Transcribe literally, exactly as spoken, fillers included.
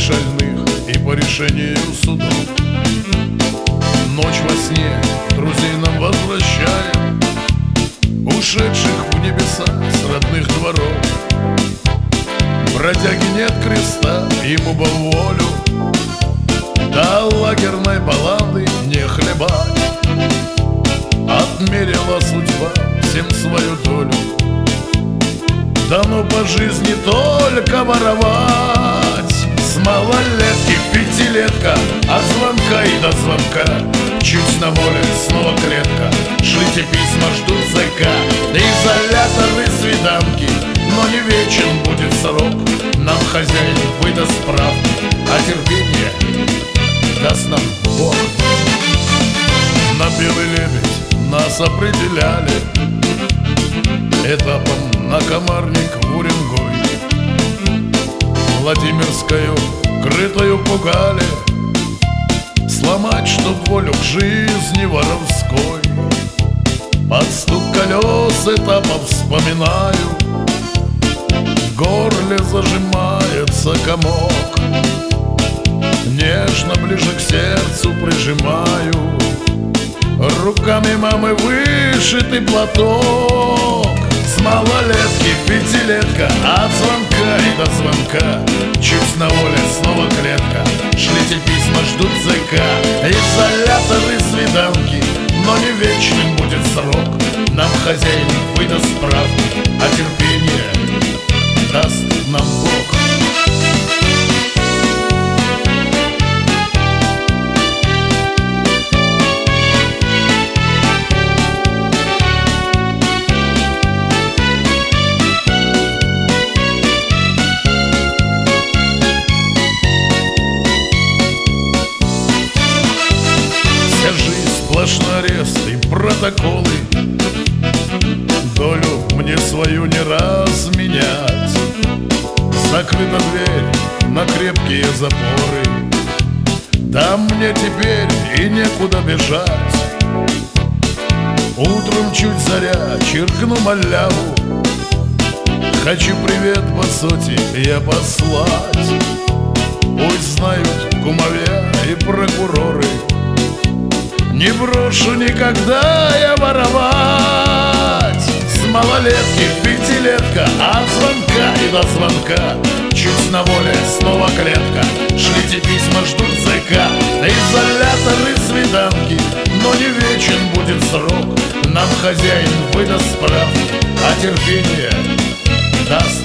шальных и по решению судов. Ночь во сне друзей нам возвращает, ушедших в небеса с родных дворов. Бродяги нет креста, ему бы волю, до лагерной баллады не хлебать. Отмерила судьба всем свою долю, дано по жизни только воровать. С малолетки пятилетка, от звонка и до звонка, чуть на воле снова клетка, шлите письма, ждут зэка. Изоляторы, свиданки, но не вечен будет срок. Нам хозяин выдаст справку, а терпение даст нам Бог. На белый лебедь нас определяли этапом на Комарник в Уренгой. Владимирскую крытою пугали сломать, чтоб волю к жизни воровской. Под стук колес этапа вспоминаю, в горле зажимается комок. Нежно ближе к сердцу прижимаю, руками мамы вышитый платок. С малолетки пятилетка, от звонка и до звонка, чуть на воле снова клетка, шлите письма, ждут зэка. Изоляторы, свиданки, но не вечным будет срок. Нам хозяин выдаст справку, а терпение даст нам Бог. Сплошной арест и протоколы, долю мне свою не разменять. Закрыта дверь на крепкие запоры, там мне теперь и некуда бежать. Утром чуть заря, чиркну маляву, хочу привет по сути я послать. Пусть знают кумовья и прокуроры, не брошу никогда я воровать. С малолетки пятилетка, от звонка и до звонка, чуть на воле снова клетка, шлите письма, ждут зэка. Изоляторы, свиданки, но не вечен будет срок. Нам хозяин выдаст справку, а терпение даст